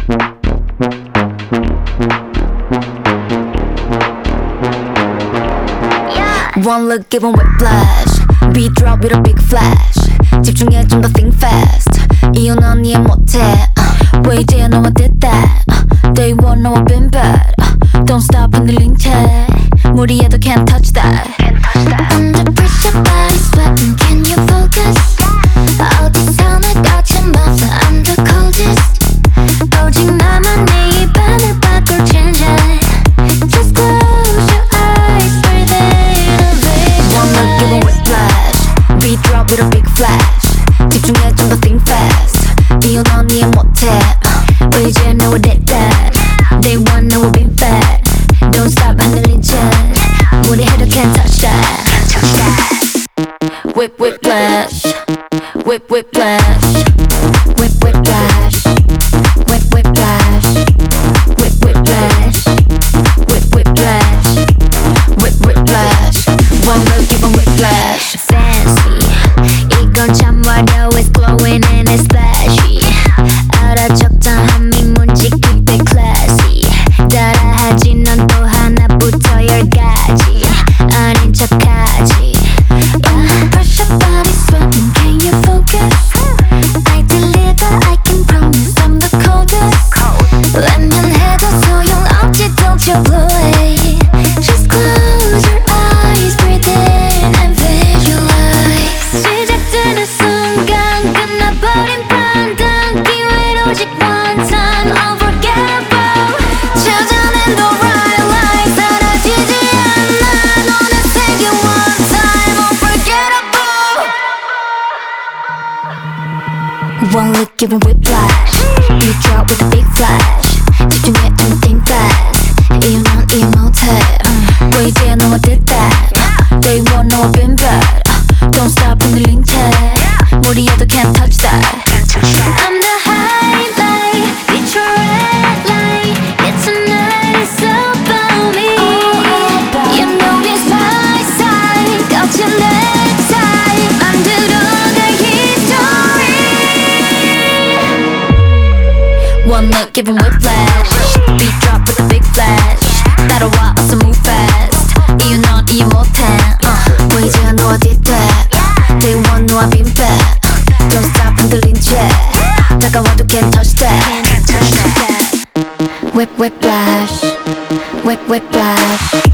One look give 'em whiplash. Beat drop with a big flash. 집중해 좀 더 think fast. 이유 넌 이해 못해. 왜 이제야 너와 did that. Day one 너와 been bad. Don't stop 흔들린 채 무리해도 can't touch that. Under pressure body sweating can you focus. 어디서 날 거침없어 I'm the coldest. 오직 나만 내 입안을 바꿀 change it. Just close your eyes breathe in vision. One look give 'em whiplash. Beat drop with a big flash. 집중해 좀 더 think fast. 이유 넌 이해 못해. 왜 이제 너와 did that. Day one 너와 been bad. Don't stop 흔들린 채 무리해도 can't touch that. Whip whiplash. Whip whiplash. Whip whiplash. Whip whiplash. Whip whiplash. Whip whiplash. Whip whiplash. One look give 'em whiplash. Fancy 이건 참 화려해 it's glowing and it's flashy. 알아 적당한 미문지 keep it classy. 따라하지 넌 또 하나부터 10가지 아닌 척하지. Under pressure body sweating can you focus. I deliver I can promise I'm the coldest. 외면해도 소용없지 don't you blow it. Just close your eyes breathe in and visualize. 시작되는 순간 끝나버린 판단 기회는 오직 one time unforgettable. 찾아낸 the right light 사라지지 않아 너는 생긴 one time unforgettable. One look give 'em whiplash. Beat drop with a big flash. 집중해 좀 think fast. 이유 넌 이해 못해. 왜 이제야 너와 did that. Day one 너와 been bad. Don't stop 흔들린 채 무리해도 can't touch that. I'm the highlight it's your red light. It's tonight it's about me. You know it's my side 거친 내 time 만들어갈 history. One look give 'em whiplash. Beat drop with a big flash. 따라와 어서 move fast. 이유 넌 이해 못해. 왜 이제야 너와 did that. Day one 너와 been bad. Don't stop 흔들린 채 다가와도 can't touch that. Whip whiplash. Whip whiplash.